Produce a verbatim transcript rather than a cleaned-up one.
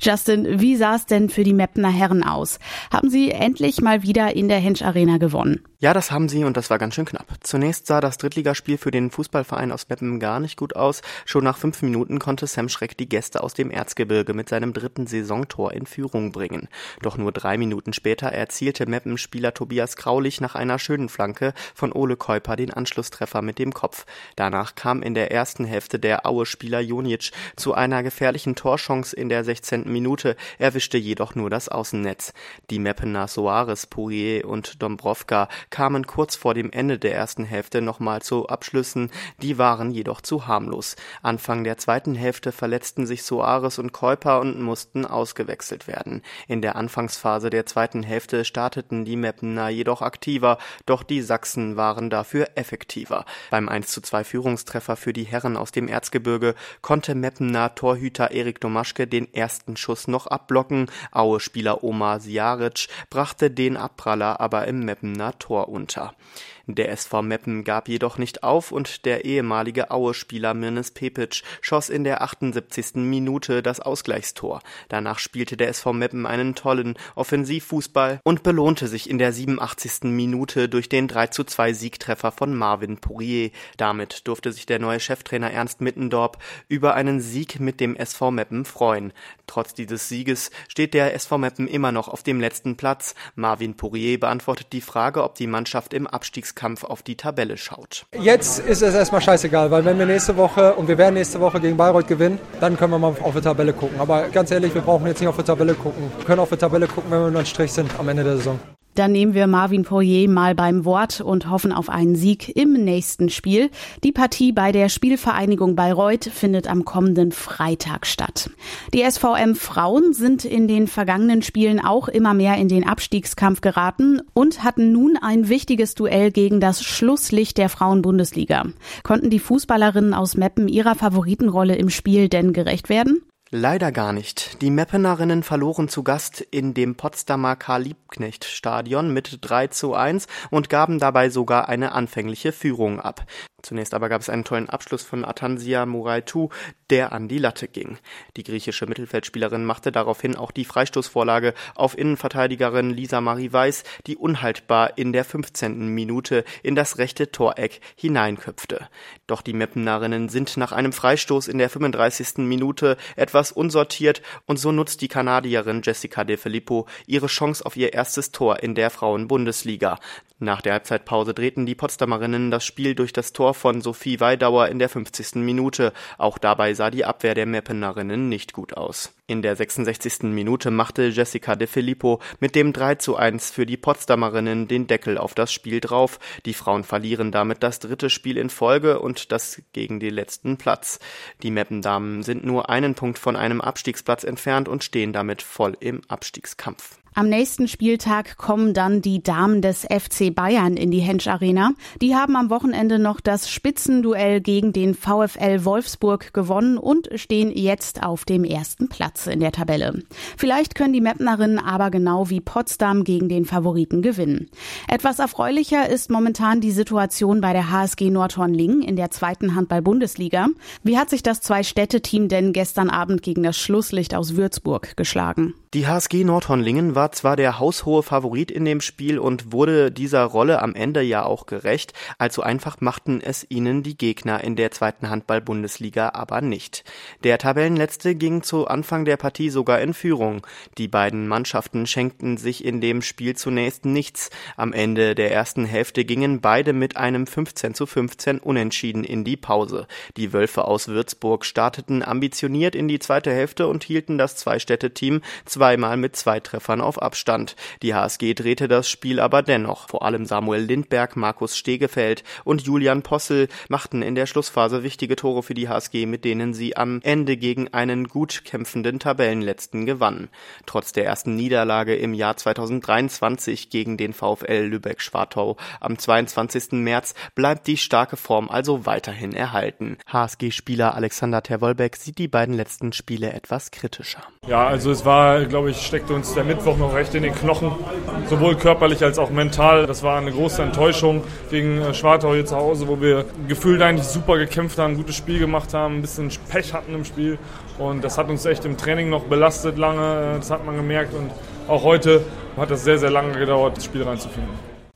Justin, wie sah es denn für die Meppener Herren aus? Haben sie endlich mal wieder in der Hensch Arena gewonnen? Ja, das haben sie und das war ganz schön knapp. Zunächst sah das Drittligaspiel für den Fußballverein aus Meppen gar nicht gut aus. Schon nach fünf Minuten konnte Sam Schreck die Gäste aus dem Erzgebirge mit seinem dritten Saisontor in Führung bringen. Doch nur drei Minuten später erzielte Meppen-Spieler Tobias Kraulich nach einer schönen Flanke von Ole Keuper den Anschlusstreffer mit dem Kopf. Danach kam in der ersten Hälfte der Aue-Spieler Jonic zu einer gefährlichen Torchance in der sechzehnten Minute, erwischte jedoch nur das Außennetz. Die Meppener Soares, Poirier und Dombrovka kamen kurz vor dem Ende der ersten Hälfte nochmal zu Abschlüssen, die waren jedoch zu harmlos. Anfang der zweiten Hälfte verletzten sich Soares und Keuper und mussten ausgewechselt werden. In der Anfangsphase der zweiten Hälfte starteten die Meppener jedoch aktiver, doch die Sachsen waren dafür effektiver. Beim eins zu zwei Führungstreffer für die Herren aus dem Erzgebirge konnte Meppener Torhüter Erik Domaschke den ersten Schuss noch abblocken. Aue-Spieler Omar Siaric brachte den Abpraller aber im Meppener Tor unter. Der S V Meppen gab jedoch nicht auf und der ehemalige Aue-Spieler Mirnes Pepic schoss in der achtundsiebzigsten Minute das Ausgleichstor. Danach spielte der S V Meppen einen tollen Offensivfußball und belohnte sich in der siebenundachtzigsten Minute durch den drei zu zwei Siegtreffer von Marvin Poirier. Damit durfte sich der neue Cheftrainer Ernst Mittendorp über einen Sieg mit dem S V Meppen freuen. Trotz dieses Sieges steht der S V Meppen immer noch auf dem letzten Platz. Marvin Poirier beantwortet die Frage, ob die Mannschaft im Abstiegskampf auf die Tabelle schaut. Jetzt ist es erstmal scheißegal, weil wenn wir nächste Woche, und wir werden nächste Woche gegen Bayreuth gewinnen, dann können wir mal auf die Tabelle gucken. Aber ganz ehrlich, wir brauchen jetzt nicht auf die Tabelle gucken. Wir können auf die Tabelle gucken, wenn wir nur einen Strich sind am Ende der Saison. Dann nehmen wir Marvin Poirier mal beim Wort und hoffen auf einen Sieg im nächsten Spiel. Die Partie bei der Spielvereinigung Bayreuth findet am kommenden Freitag statt. Die S V M Frauen sind in den vergangenen Spielen auch immer mehr in den Abstiegskampf geraten und hatten nun ein wichtiges Duell gegen das Schlusslicht der Frauenbundesliga. Konnten die Fußballerinnen aus Meppen ihrer Favoritenrolle im Spiel denn gerecht werden? Leider gar nicht. Die Meppenerinnen verloren zu Gast in dem Potsdamer Karl-Liebknecht-Stadion mit drei zu eins und gaben dabei sogar eine anfängliche Führung ab. Zunächst aber gab es einen tollen Abschluss von Atansia Muraitu, der an die Latte ging. Die griechische Mittelfeldspielerin machte daraufhin auch die Freistoßvorlage auf Innenverteidigerin Lisa Marie Weiß, die unhaltbar in der fünfzehnten Minute in das rechte Toreck hineinköpfte. Doch die Meppenerinnen sind nach einem Freistoß in der fünfunddreißigsten Minute etwas unsortiert und so nutzt die Kanadierin Jessica De Filippo ihre Chance auf ihr erstes Tor in der Frauenbundesliga. Nach der Halbzeitpause drehten die Potsdamerinnen das Spiel durch das Tor von Sophie Weidauer in der fünfzigsten Minute. Auch dabei sah die Abwehr der Meppenerinnen nicht gut aus. In der sechsundsechzigsten Minute machte Jessica De Filippo mit dem drei zu eins für die Potsdamerinnen den Deckel auf das Spiel drauf. Die Frauen verlieren damit das dritte Spiel in Folge und das gegen den letzten Platz. Die Meppendamen sind nur einen Punkt von einem Abstiegsplatz entfernt und stehen damit voll im Abstiegskampf. Am nächsten Spieltag kommen dann die Damen des F C Bayern in die Hensch Arena. Die haben am Wochenende noch das Spitzenduell gegen den VfL Wolfsburg gewonnen und stehen jetzt auf dem ersten Platz in der Tabelle. Vielleicht können die Meppenerinnen aber genau wie Potsdam gegen den Favoriten gewinnen. Etwas erfreulicher ist momentan die Situation bei der H S G Nordhorn-Lingen in der zweiten Handball-Bundesliga. Wie hat sich das Zwei-Städte-Team denn gestern Abend gegen das Schlusslicht aus Würzburg geschlagen? Die H S G Nordhorn-Lingen war zwar der haushohe Favorit in dem Spiel und wurde dieser Rolle am Ende ja auch gerecht, allzu einfach machten es ihnen die Gegner in der zweiten Handball-Bundesliga aber nicht. Der Tabellenletzte ging zu Anfang der Partie sogar in Führung. Die beiden Mannschaften schenkten sich in dem Spiel zunächst nichts. Am Ende der ersten Hälfte gingen beide mit einem fünfzehn zu fünfzehn Unentschieden in die Pause. Die Wölfe aus Würzburg starteten ambitioniert in die zweite Hälfte und hielten das Zwei-Städte-Team zweimal mit zwei Treffern auf Abstand. Die H S G drehte das Spiel aber dennoch. Vor allem Samuel Lindberg, Markus Stegefeld und Julian Possel machten in der Schlussphase wichtige Tore für die H S G, mit denen sie am Ende gegen einen gut kämpfenden Tabellenletzten gewannen. Trotz der ersten Niederlage im Jahr zweitausenddreiundzwanzig gegen den VfL Lübeck-Schwartau am zweiundzwanzigsten März bleibt die starke Form also weiterhin erhalten. H S G-Spieler Alexander Terwolbeck sieht die beiden letzten Spiele etwas kritischer. Ja, also es war, glaube ich, steckte uns der Mittwoch noch noch recht in den Knochen, sowohl körperlich als auch mental. Das war eine große Enttäuschung gegen Schwartau hier zu Hause, wo wir gefühlt eigentlich super gekämpft haben, ein gutes Spiel gemacht haben, ein bisschen Pech hatten im Spiel. Und das hat uns echt im Training noch belastet lange, das hat man gemerkt. Und auch heute hat es sehr, sehr lange gedauert, das Spiel reinzufinden.